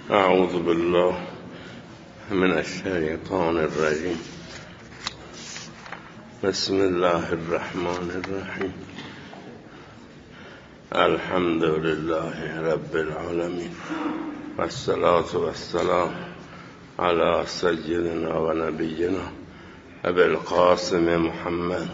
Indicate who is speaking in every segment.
Speaker 1: اعوذ بالله من الشیطان الرجیم. بسم الله الرحمن الرحیم. الحمد لله رب العالمین والصلاة والسلام على سیدنا و نبینا ابی القاسم محمد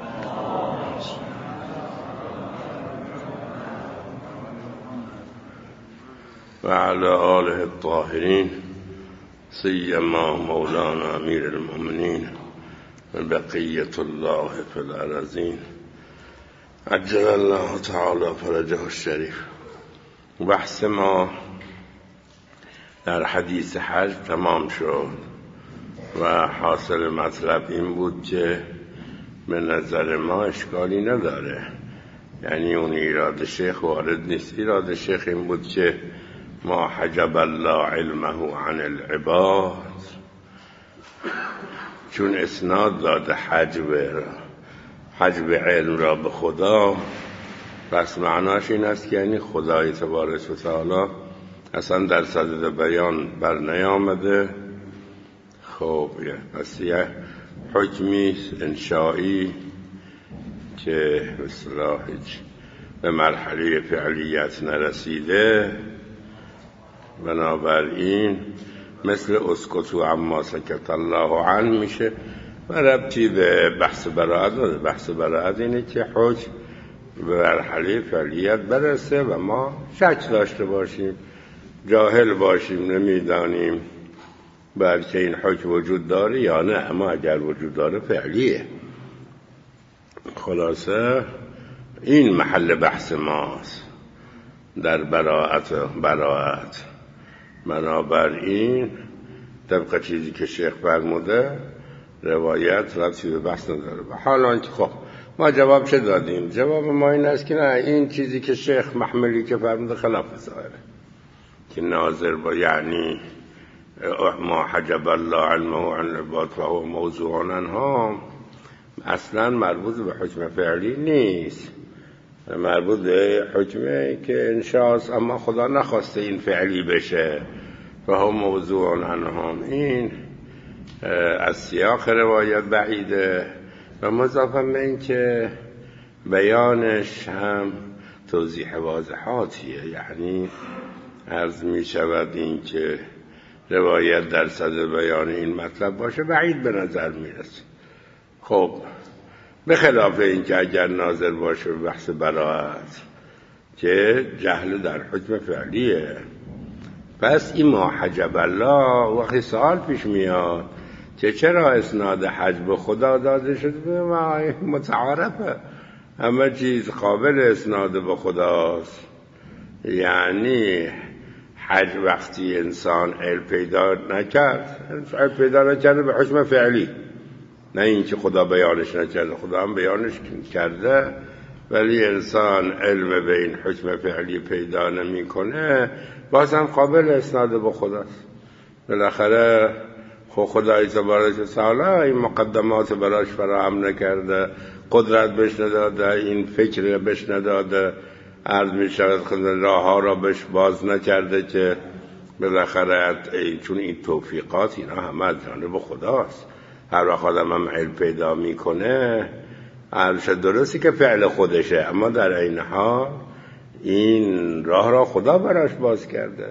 Speaker 1: و علی آله الطاهرین سیما مولانا امیر المؤمنین و بقیت الله فی الارضین عجل الله تعالی فرجه الشریف. بحث ما در حدیث حج تمام شد و حاصل مطلب این بود که به نظر ما اشکالی نداره، یعنی اون ایراد شیخ وارد نیست. ایراد شیخ این بود که ما حجب الله علمه عن العباد، چون اسناد داده حجب علم را به خدا، پس معناش این است که یعنی خدای تبارک و تعالی اصلا در صدد بیان بر نیامده. خب پس یه حکمی انشایی که به اصطلاح به مرحله فعلیت نرسیده، بنابراین مثل اسکتو عما سکت الله عنه میشه و ربطی به بحث براءت نداره. بحث براءت اینه که حکم به مرحله فعلیت برسه و ما شک داشته باشیم، جاهل باشیم، نمیدانیم بلکه این حکم وجود داره یا نه، اما اگر وجود داره فعلیه. خلاصه این محل بحث ماست در براءت. بنابراین طبق چیزی که شیخ فرموده روایت ربطی به بحث نداره. حالا که خب ما جواب چه دادیم؟ جواب ما این است که نه، این چیزی که شیخ محملی که فرموده خلاف ظاهره، که ناظر با یعنی ما حجب الله علمه عن العباد فهو موضوع عنها اصلا مربوط به حکم فعلی نیست، مربوط به حکمه که انشاء اما خدا نخواسته این فعلی بشه فهو موضوع عنهم. این از سیاق روایت بعیده و مضافاً به این که بیانش هم توضیح واضحاتیه، یعنی عرض می شود این که روایت در صدر بیان این مطلب باشه بعید به نظر می رسه. خب به خلاف این که اگر ناظر باشه به بحث براءت که جهل در حکم فعلیه، پس این ما حجب الله وقتی سوال پیش میاد که چرا اسناد حجب خدا داده شده؟ به ما متعارفه، همه چیز قابل اسناد به خداست. یعنی حج وقتی انسان علم پیدا نکرده به حکم فعلی، نه اینکه خدا بیانش نکرده، خدا هم بیانش کرده، ولی انسان علم به این حکم فعلی پیدا نمیکنه، باز هم قابل اسناد به خداست. بالاخره خدای تبارک و تعالی این مقدمات براش فراهم نکرده، قدرت بهش نداده، این فکر بهش نداده، عرض می شود راه ها را بهش باز نکرده که بالاخره چون این توفیقات اینا همه از جانب خداست. هر وقت آدم هم علم پیدا میکنه عرض درستی که فعل خودشه، اما در این حال این راه را خدا براش باز کرده.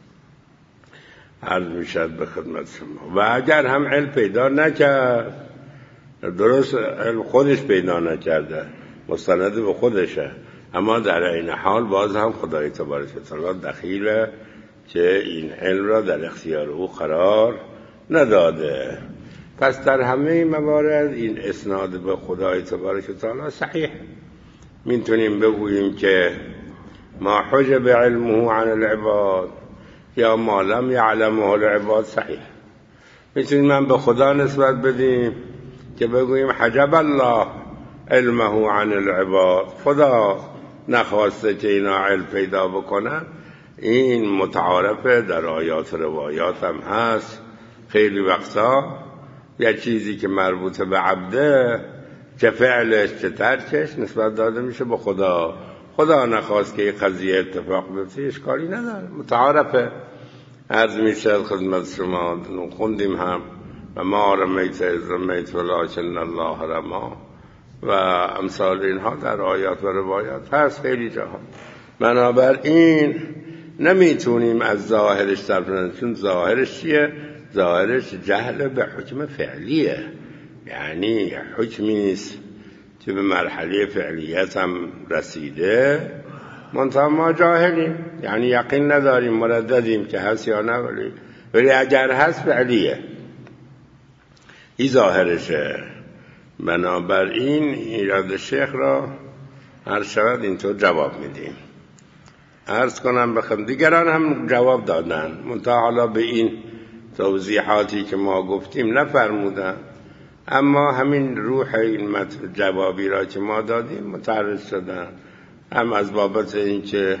Speaker 1: عرض میشد به خدمت شما و اگر هم علم پیدا نکرد، درست علم خودش پیدا نکرده، مستند به خودشه، اما در این حال باز هم خدای تبارک و تعالی دخیله که این علم را در اختیار او قرار نداده. پس در همه این موارد این اسناد به خدای تبارک و تعالی صحیح. میتونیم بگوییم که ما حجب علمه عن العباد یا ما لم یعلمه العباد صحیح. میتونیم من به خدا نسبت بدیم که بگوییم حجب الله علمه عن العباد، خدا نخواسته که اینا علم پیدا بکنن. این متعارفه، در آیات روایات هم هست. خیلی وقتا یه چیزی که مربوط به عبده، چه فعلش چه ترکش، نسبت داده میشه به خدا. خدا نخواست که این قضیه اتفاق بیفته، اشکالی نداره، متعارفه. عرض می شد خدمت شما خوندیم هم و ما رمیت از رمیت ولکن الله رما و امثال اینها در آیات و روایات هست خیلی جاها. بنابراین نمیتونیم از ظاهرش تفسیر، چون ظاهرش چیه؟ ظاهرش جهل به حکم فعلیه، یعنی حکمی نیست که به مرحله فعلیت هم رسیده، منتها ما جاهلیم، یعنی یقین نداریم، مرددیم که هست یا نه، ولی اگر هست فعلیه، این ظاهرشه. بنابراین ایراد شیخ را هر شود اینطور جواب میدیم. عرض کنم بخم دیگران هم جواب دادن، منتها حالا به این توضیحاتی که ما گفتیم نفرمودن، اما همین روح این جوابی را که ما دادیم متعرض شدن، هم از بابت اینکه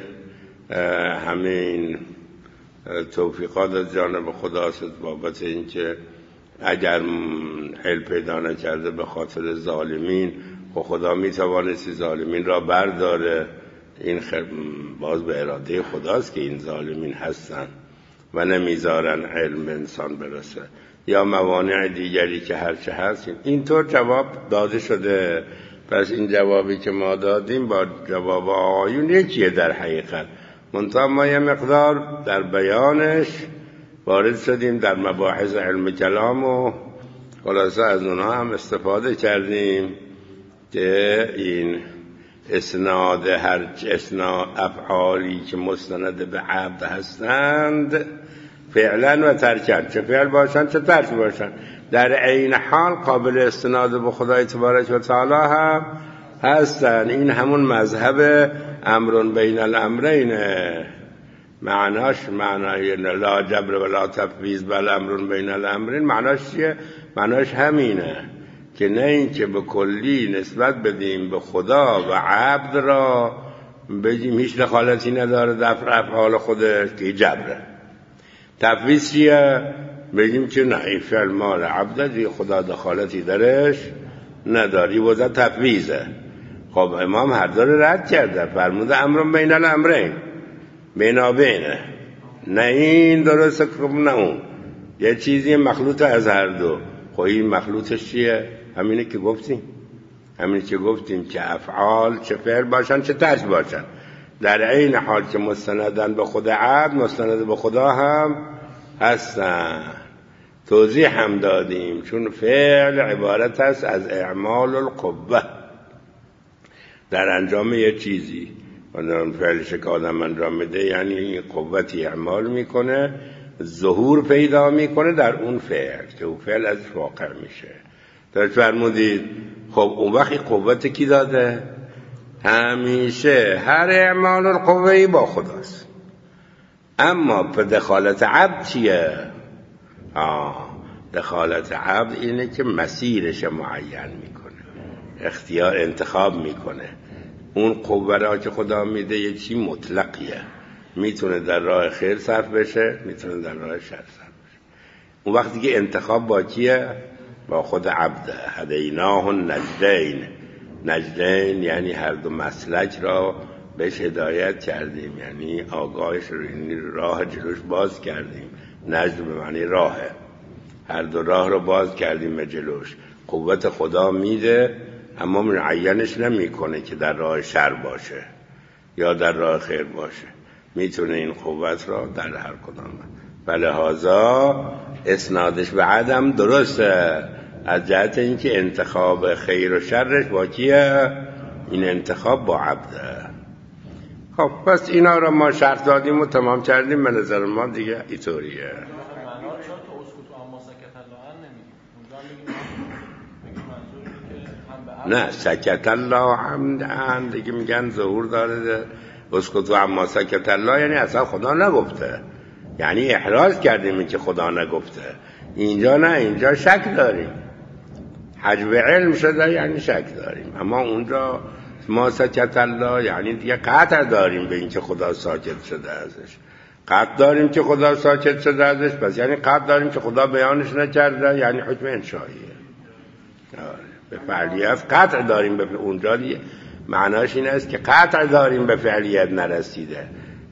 Speaker 1: همین توفیقات از جانب خداست، بابت اینکه اگر حل پیدا نکرده به خاطر ظالمین خدا میتوانستی ظالمین را برداره، این باز به اراده خداست که این ظالمین هستن و نمیذارن علم انسان برسه، یا موانع دیگری که هرچه هست. اینطور جواب داده شده. پس این جوابی که ما دادیم با جواب آقایون یکیه در حقیقت، منتها ما یه مقدار در بیانش وارد شدیم در مباحث علم کلام و خلاصه از اونها هم استفاده کردیم که این اسناد هر اسناد افعالی که مستند به عبد هستند فعلا و ترکن، چه فعل باشن چه ترک باشن، در عین حال قابل استناد به خدای تبارک و تعالی هم هستن. این همون مذهب امر بین الامرین، معناش معنای لا جبر ولا تفویض بل امر بین الامرین. معناش چیه؟ معناش همینه که نه این که به کلی نسبت بدیم به خدا و عبد را بگیم هیچ دخالتی نداره در افعال خودش که جبره. تفویض چیه؟ بگیم که نه این فعل مال عبده دیگه خدا دخالتی درش نداری، وضع تفویضه. خب امام هر داره رد کرده، فرموده امر بین الامرین، بینابینه، نه این درسته که نه اون، یه چیزی مخلوط از هر دو. خب این مخلوطش چیه؟ همینه که گفتیم، همینه که گفتیم که افعال چه فعل باشن چه ترک باشن در عین حال که مستندن به خود عبد مستند به خدا هم هستن. توضیح هم دادیم چون فعل عبارت است از اعمال القوه، در انجام یه چیزی، اون فعلش که آدم انجام میده یعنی قوتی اعمال میکنه، ظهور پیدا میکنه در اون فعل که اون فعل از واقع میشه. در فرمودید خب اون وقتی قوت کی داده؟ همیشه هر اعمال القوهی با خداست، اما به دخالت عبد چیه؟ دخالت عبد اینه که مسیرش معین میکنه، اختیار انتخاب میکنه. اون قوه را که خدا میده یه چی مطلقیه، میتونه در راه خیر صرف بشه، میتونه در راه شر صرف بشه. اون وقتی که انتخاب با کیه؟ با خود عبده. هدیناه النجدین، نجدین یعنی هر دو مسلک را بهش هدایت کردیم، یعنی آگاهش راه جلوش باز کردیم. نجد به معنی راهه، هر دو راه رو باز کردیم به جلوش. قوت خدا میده اما معینش نمیکنه که در راه شر باشه یا در راه خیر باشه، میتونه این قوت را در هر کدام. فلهذا اسنادش به عدم درسته از جهت اینکه انتخاب خیر و شرش با کیه؟ این انتخاب با عبده. خب پس اینا را ما شرط دادیم و تمام کردیم. به نظر ما دیگه اینطوریه. نه سکت الله حمدن دیگه میگن ظهور داره، اسکتو اما سکت الله یعنی اصلا خدا نگفته، یعنی احراز کردیم این که خدا نگفته. اینجا نه، اینجا شک داریم، حجب علم شده یعنی شک داریم. اما اونجا ما سکت الله یعنی دیگه قطع داریم به این که خدا ساکت شده ازش، قطع داریم که خدا ساکت شده ازش، پس یعنی قطع داریم که خدا بیانش نکرده، یعنی حکم انشائیه. به فعلیت قطع داریم به اونجا دیگه معناش این است که قطع داریم به فعلیت نرسیده،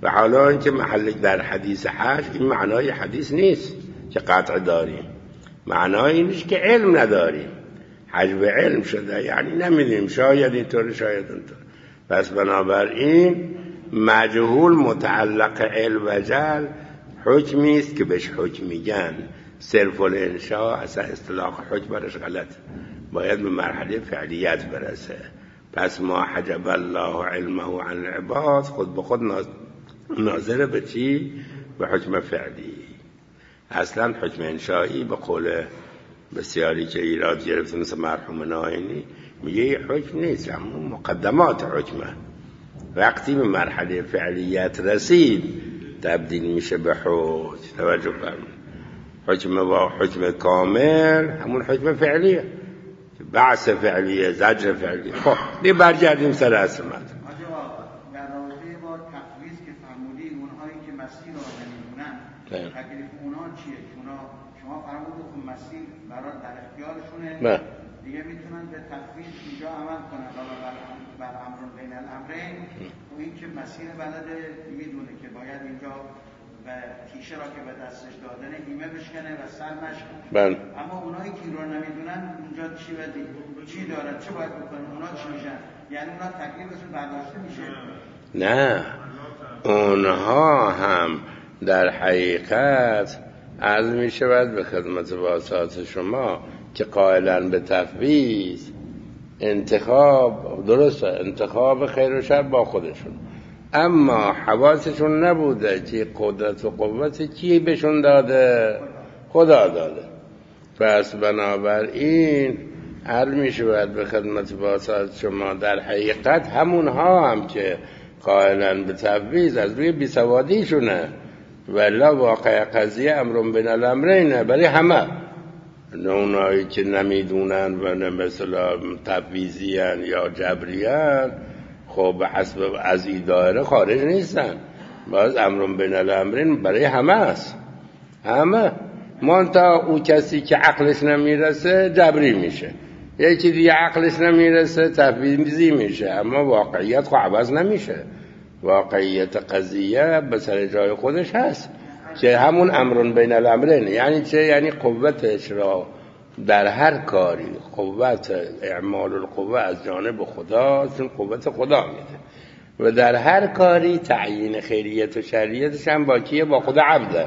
Speaker 1: و حالا اینکه محل در حدیث حج، این معنای حدیث نیست که قطع داریم، معنای اینش که علم نداریم، حجب علم شده، یعنی نمیدونیم، شاید اینطور شاید اونطور. پس بنابراین مجهول متعلق علم و جل حکمی است که بهش حکم میگن. صرف الانشاء اصلا اصطلاح حکم برش غلط، باید به مرحله فعلیت برسه. پس ما حجب الله علمه عن العباد، خود به خود ناظر به چی؟ به حکم فعلی. اصلا حکم انشایی به قول بسیاری که ایراد گرفت مثل مرحوم ناینی میگه حکم نیست، اما مقدمات حکمه. وقتی به مرحله فعلیت رسید تبدیل میشه به حکم. توجه فرمایید، حکم با حکم کامل همون حکم فعلیه، بعث فعلیه، زجر فعلیه. خب دیگه برگردیم سر اصل مطلب.
Speaker 2: در رابطه با تفویض که فرمودید، اونهایی که مسیر رو نمیدونن تکلیف اونها چیه؟ شما فرمودید که مسیر برای در اختیارشونه، دیگه میتونن به تفویض اینجا عمل کنن، حالا بر امر بین الامرین. و این که مسیر بلده میدونه که باید اینجا و تیشه را که به دستش دادنه ایمه بشکنه و سر نشکنه. اما اونایی که رو نمیدونن اونجا چی دارن، چه باید بکنن، اونا چی میشن؟ یعنی اونا تکلیفشون برداشته میشه؟
Speaker 1: نه، اونها هم در حقیقت عرض میشود به خدمت واسطات شما که قائلن به تفویض، انتخاب درسته، انتخاب خیر و شر با خودشون، اما حواسشون نبوده که قدرت و قوت کی بهشون داده؟ خدا داده. پس بنابراین عرض میشود به خدمت واسطات شما در حقیقت همونها هم که قائلن به تفویض از روی بیسوادیشونه، ولا واقع قضیه امر بین الامرینه برای همه. اونایی که نمیدونن و مثلا تفویضیان یا جبریان، خب به حسب از این دایره خارج نیستن، باز امر بین الامرین برای همه است، همه. مانتا اون کسی که عقلش نمیرسه جبری میشه، یکی دیگه عقلش نمیرسه تفویضی میشه، اما واقعیت خب عوض نمیشه. واقعیت قضیه به سر جای خودش هست که همون امر بین الامرین. یعنی چه؟ یعنی قوتش را در هر کاری، قوت اعمال القوه از جانب خدا، چون قوت خدا میده، و در هر کاری تعیین خیریت و شریعتش هم با کیه؟ با خدا عبده.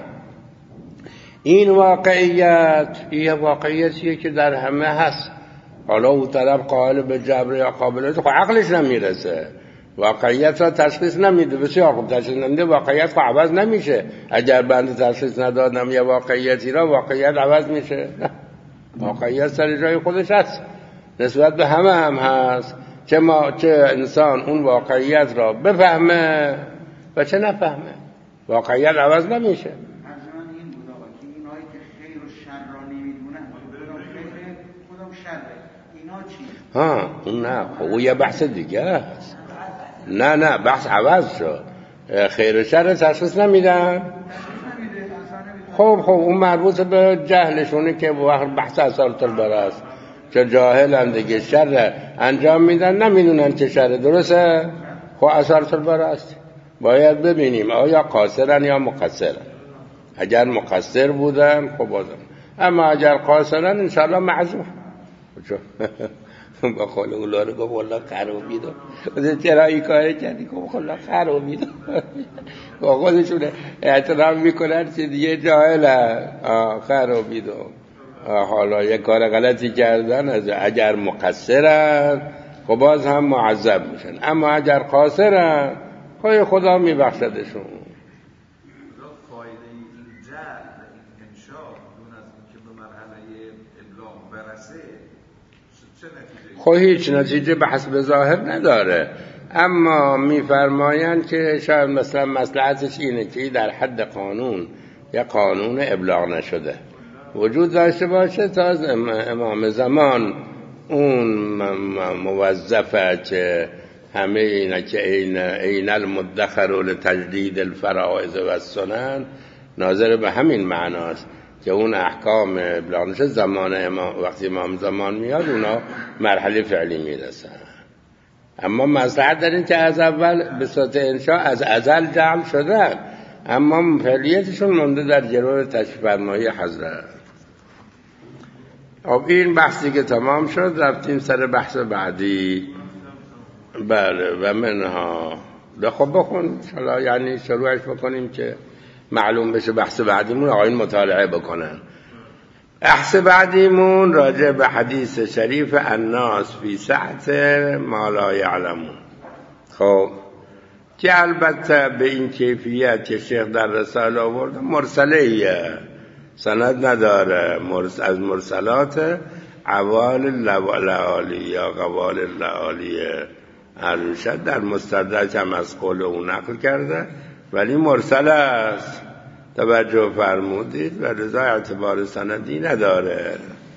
Speaker 1: این واقعیت، این واقعیتیه که در همه هست. حالا اون طرف قائل به جبر یا قابلیت، خب عقلش نمیرسه، واقعیت را تشخیص نمیده. بسیار خوب، تشخیص نمیده، واقعیت خب عوض نمیشه. اگر بنده تشخیص ندادم یا واقعیتی را، واقعیت عوض میشه؟ نه، واقعیت سر جای خودش هست، نسبت به همه هم هست. چه انسان اون واقعیت را بفهمه و چه نفهمه، واقعیت عوض نمیشه.
Speaker 2: این بود که اینایی که خیر و شر را نمیدونن، کدام خیره کدام شره، اینا چی؟
Speaker 1: اون نه، خب اون یه بحث دیگه است. نه بحث عوض شد. خیر و شر تشخیص نمیدن. خب اون مربوط به جهلشونه که بحث اثارت البر است، که جاهلن دیگه، شر انجام میدن نمیدونن که شر، درسته؟ خب اثارت البر است. باید ببینیم آیا قاصرن یا مقصرن. اگر مقصر بودن خب بازم، اما اگر قاصرن انشاءالله معذور. با خاله اولاره گفت والله خرابیدم، چرا این کاره کردی؟ گفت والله خرابیدم. با خودشون اعتراف میکنن که دیگه جاهلن، خرابیدم، حالا یک کار غلطی کردن. اگر مقصرن خب باز هم معذب میشن، اما اگر قاصرن خب خدا میبخشدشون. خب هیچ نتیجه به حسب ظاهر نداره، اما میفرمایند که شاید مثلا مصلحتش اینه که در حد قانون یا قانون ابلاغ نشده وجود داشته باشه تا امام زمان اون موظفه که همه اینا که این المدخر لتجدید الفرائض و السنن ناظر به همین معناست که اون احکام ابلاغ نشه زمان وقتی امام زمان میاد اونا مرحله فعلی میرسن. اما مصلحت در این که از اول به صورت انشاء از ازل جمع شدن، اما فعلیتشون مونده در جلو تشریف فرمایی حضرت. خب این بحثی که تمام شد، رفتیم سر بحث بعدی. بله و منها خب بخون یعنی شروعش بکنیم که معلوم بشه بحث بعدیمون آقایون مطالعه بکنن. بحث بعدیمون راجع به حدیث شریف الناس فی سعت ما لا یعلمون. خب که البته به این کیفیت که شیخ در رساله آورده مرسله، سند نداره، از مرسلات عوال لعالی یا قوال لعالی ارشد در مستدرک هم از قول او نقل کرده، ولی مرسل است. توجه فرمودید و لذا اعتبار سندی نداره.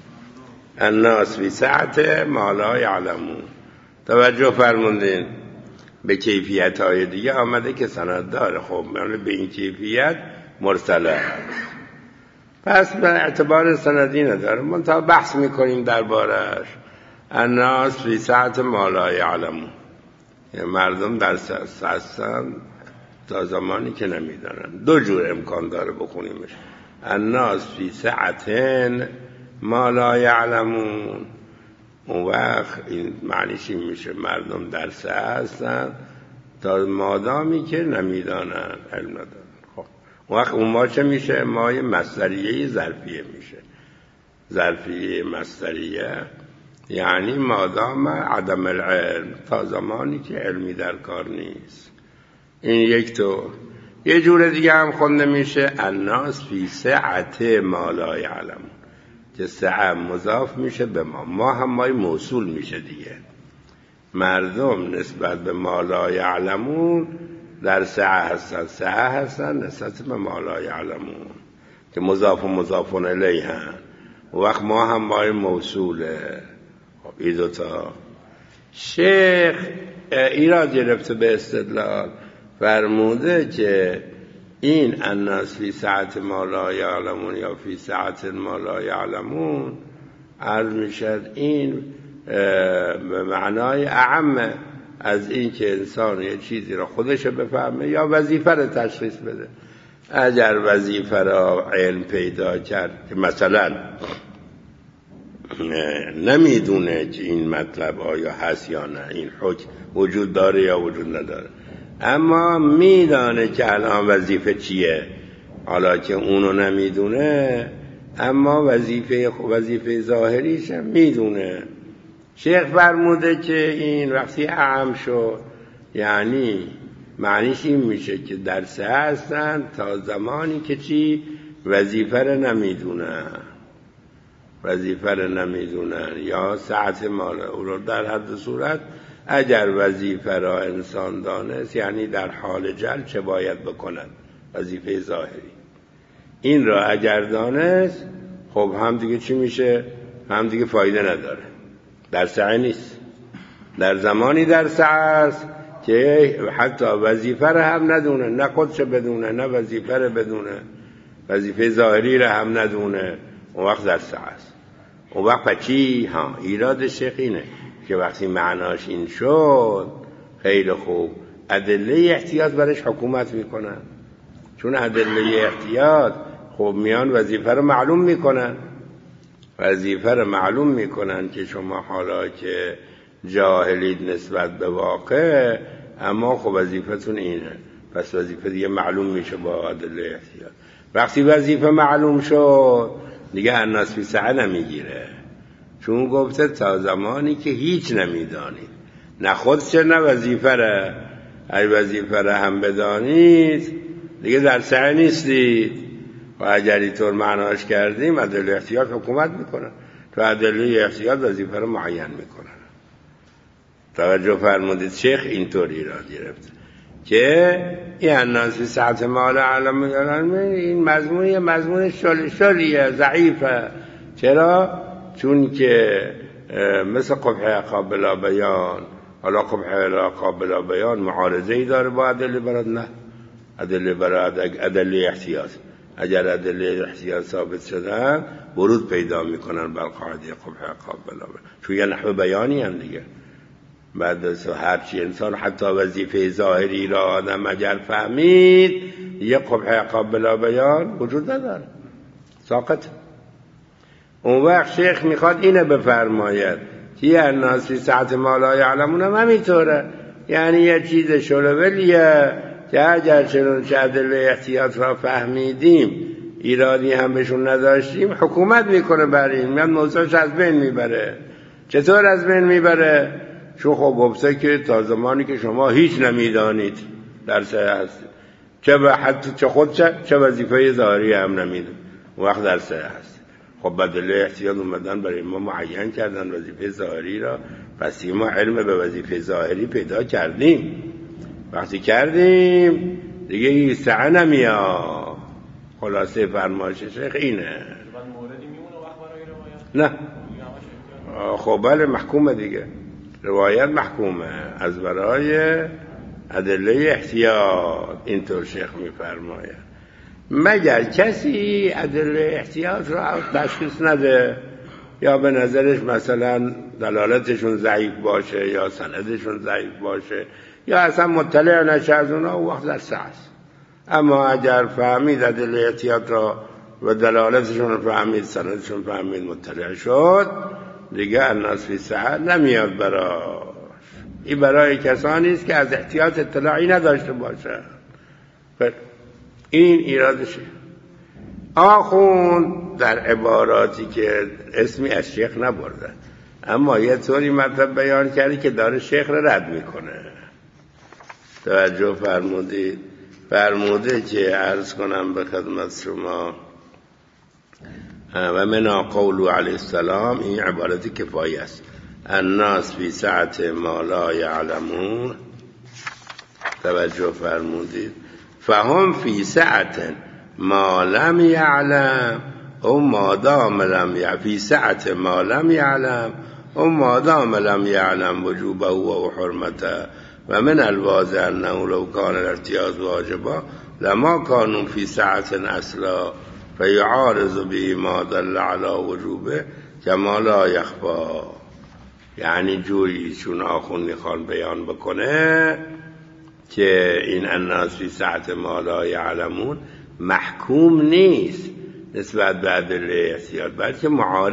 Speaker 1: الناس فی سعت ما لا یعلمون. توجه فرمودید به کیفیت های دیگه آمده که سند داره، خب یعنی به این کیفیت مرسل است، پس به اعتبار سندی نداره. منتها بحث میکنیم دربارش. الناس فی سعت ما لا یعلمون، مردم در هستن تا زمانی که نمیدانن. دو جور امکان داره بخونیمش. الناس فی سعتن ما لا یعلمون، اون وقت این معنیش این میشه مردم در سعه هستن تا مادامی که نمیدانن، علم ندارن. خب اون وقت اون ما چه میشه؟ مای مصدریه ظرفیه میشه. ظرفیه مصدریه یعنی مادام عدم العلم، تا زمانی که علمی در کار نیست. این یک طور. یه جور دیگه هم خونده میشه الناس فی سعت ما لا یعلمون، که سعه مضاف میشه به ما هم مای موصول میشه دیگه. مردم نسبت به ما لا یعلمون در سعه هستن نسبت به ما لا یعلمون که مضاف و مضاف الیه هم. وقت ما هم مای موصوله. این دوتا شیخ ایراد گرفته به استدلال، فرموده که این الناس فی سعت ما لا یعلمون یا فی سعت ما لا یعلمون عرض میشد این به معنای اعم از این که انسان یه چیزی را خودش بفهمه یا وظیفه را تشخیص بده. اگر وظیفه را علم پیدا کرد که مثلا نمیدونه که این مطلب آیا هست یا نه، این حکم وجود داره یا وجود نداره، اما میدانه که الان وظیفه چیه، حالا که اونو نمیدونه اما وظیفه ظاهریش میدونه. شیخ فرموده که این وقتی اعم شد یعنی معنیش این میشه که در سعه هستن تا زمانی که چی؟ وظیفه رو نمیدونن یا ساعت مال او رو. در حد صورت اگر وظیفه را انسان دانست یعنی در حال جل چه باید بکنن، وظیفه ظاهری، این را اگر دانست خب هم دیگه چی میشه؟ هم دیگه فایده نداره، در سعی نیست. در زمانی در سعی است که حتی وظیفه را هم ندونه، نه خودش بدونه نه وظیفه را بدونه، وظیفه ظاهری را هم ندونه، اون وقت در سعی است. اون وقت چی؟ ایراد شیخ اینه که وقتی معناش این شد خیلی خوب ادله احتیاط برش حکومت میکنن، چون ادله احتیاط خب میان وظیفه رو معلوم میکنن که شما حالا که جاهلید نسبت به واقع اما خب وظیفتون اینه، پس وظیفه دیگه معلوم میشه با ادله احتیاط. وقتی وظیفه معلوم شد دیگه الناس فی سعه نمیگیره، چون گفته تا زمانی که هیچ نمیدانید، نه خودش نه وظیفه را. ای وظیفه را هم بدانید دیگه در سعی نیستید. و اگر اینطور معناش کردیم ادله احتیاط حکومت میکنن، تو ادله احتیاط وظیفه را معین میکنن. توجه فرمودید شیخ اینطوری را گرفت که این الناس فی سعت ما لا یعلمون، این مضمون شلیه ضعیفه. چرا؟ چون که مثل قبح عقاب بلا بیان، حالا قبح عقاب بلا بیان معارضه‌ای داره با ادله برات؟ نه، ادله برات ادله احتیاط. اگر ادله احتیاط ثابت شدن ورود پیدا میکنن بر قاعده قبح عقاب بلا بیان، چون یه نحو بیانی هم دیگه. بعد از هرچی انسان حتی وظیفه ظاهری را آدم اگر فهمید یه قبح عقاب بلا بیان وجود نداره، ساقط. اون وقت شیخ میخواد اینه بفرماید که الناس فی سعة ما لا یعلمون هم همینطوره، یعنی یه چیز شلوولیه که اگر چنانچه ادله احتیاط را فهمیدیم ایرادی هم بهشون نداشتیم حکومت میکنه بر این، میاد موضوعش از بین میبره. چطور از بین میبره؟ چون خب گفته که تا زمانی که شما هیچ نمیدانید در سعه هستید، چه خود چه وظیفه ظاهری هم نمیدون، وقت در سعه هست. خب بدله احتیاط اومدن برای ما معین کردن وظیفه ظاهری را، پس ما علم به وظیفه ظاهری پیدا کردیم. وقتی کردیم دیگه این سعه نمیاد. خلاصه فرمایش شیخ اینه. نه خب بله محکومه دیگه، روایت محکومه از برای ادله احتیاط. اینطور شیخ میفرماید مگر کسی ادله احتیاط را تشخیص نده یا به نظرش مثلا دلالتشون ضعیف باشه یا سندشون ضعیف باشه یا اصلا مطلع نشه از اونا، و وقت در سعه است. اما اگر فهمید ادله احتیاط را و دلالتشون رو فهمید، سندشون فهمید، مطلع شد، دیگه الناس فی سعة نمیاد براش. این برای کسانی است که از احتیاط اطلاعی نداشته باشه. این ایرادشه. آخوند در عباراتی که اسمی از شیخ نبرده اما یه طوری مطلب بیان کردی که داره شیخ رو رد میکنه. توجه فرمودید؟ فرموده که عرض کنم به خدمت شما و من قول علیه السلام، این عبارتی کفایی است، الناس فی سعة ما لا یعلمون. توجه فرمودید؟ فهم فی سعة ما لم یعلم او مادام لم یعلم فی سعة ما لم یعلم او مادام لم یعلم وجوبه و حرمته و من الواضح انه لو کان الارتیاز واجبا لما کانوا فی سعة اصلا فیعارض به ما دل علی وجوبه کما لا یخفا. یعنی جوری چون آخوند میخوان بیان بکنه که این الناس فی سعة ما لا یعلمون محکوم نیست نسبت به ادله احتیاط، بلکه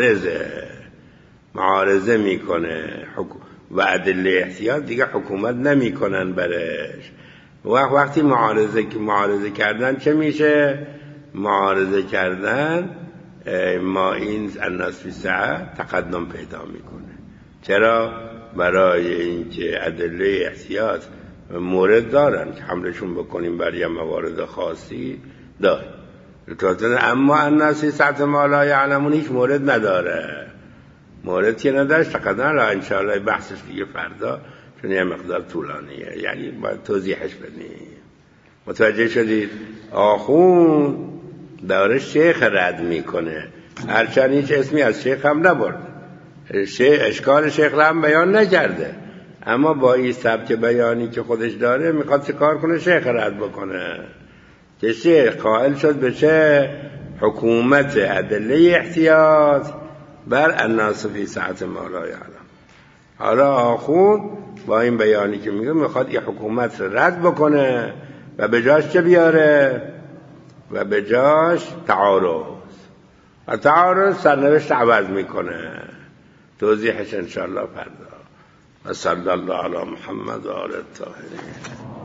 Speaker 1: معارضه میکنه و ادله احتیاط دیگه حکومت نمیکنن برش. وقتی معارضه کردن چه میشه؟ معارضه کردن ما این الناس فی سعة تقدم پیدا میکنه. چرا؟ برای اینکه ادله احتیاط مورد دارن که حملشون بکنیم بر یه موارد خاصی داره، اما الناس فی سعة ما لا یعلمون هیچ مورد نداره. مورد که نداشت تقدم را انشاءالله بحثش دیگه فردا، چون یه مقدار طولانیه، یعنی باید توضیحش بدیم. متوجه شدید؟ آخوند داره شیخ رد میکنه، هرچند هیچ اسمی از شیخ هم نبرد، اشکال شیخ را هم بیان نکرده، اما با این سبک بیانی که خودش داره میخواد چه کار کنه؟ شیخ رد بکنه که شیخ قائل شد به چه؟ حکومت ادله احتیاط بر الناس فی سعة ما لا یعلم. حالا آخوند با این بیانی که میگه میخواد این حکومت رو رد بکنه و به جاش چه بیاره؟ و به جاش تعارض، و تعارض سرنوشت عوض میکنه. توضیحش انشاءالله فردا. و صلی الله علی محمد و آل الطاهرین.